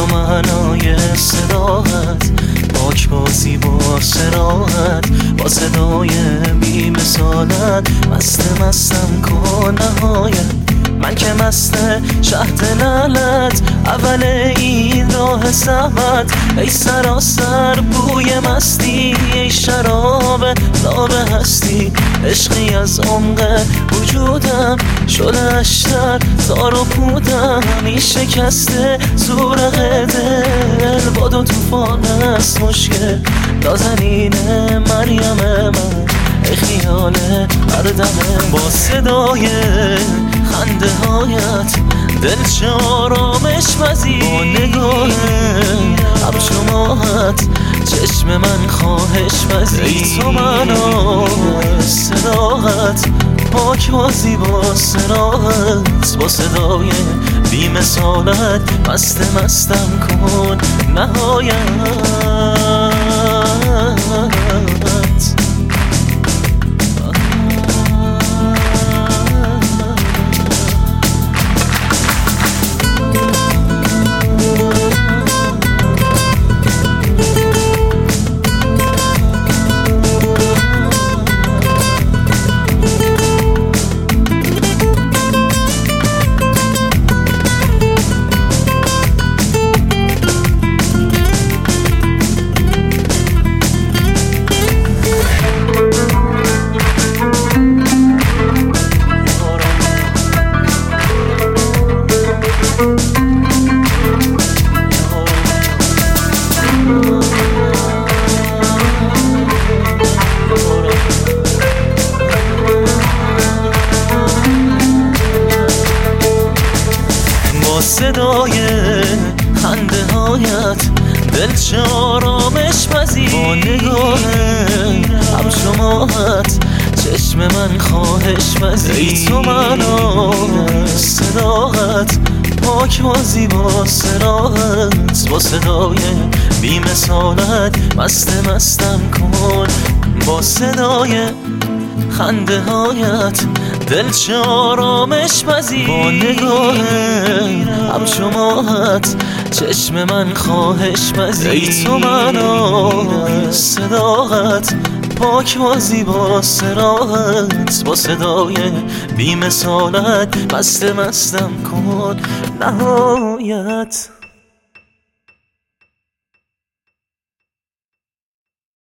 تو معنای صداقت، پاک بازی با سراحت، با صدای بی مثالت، مستم کن نهایت. من که مست شهد لالت، اول این راه زحمت، ای سراسر بوی مستی، ای شراب لاب هستی. عشقی از عمق وجودم، شله‌اش در تار و پودم. این شکسته زورق دل، باد و طوفان است مشکل. نازنین مریم من، ای خیال هر دمه. با صدای خنده هایت دل چه آرامش پذیر، با نگاه همچماهت چشم من خواهش پذیر. ای تو منای صداقت، پاک بازی با سراحت، با صدای بی مثالت، مستم کن نهایت. صدای خنده هایت دل چه آرامش پذیر، با نگاه همچماهت چشم من خواهش پذیر. ای تو منای صداقت، پاک بازی با سراحت، با صدای بی مثالت، مستم کن. با صدای خنده هایت دل چه آرامش پذیر، با نگاه همچماهت چشم من خواهش پذیر. ای تو منای صداقت، پاک بازی با سراحت، با صدای بی مثالت، مستم کن نهایت.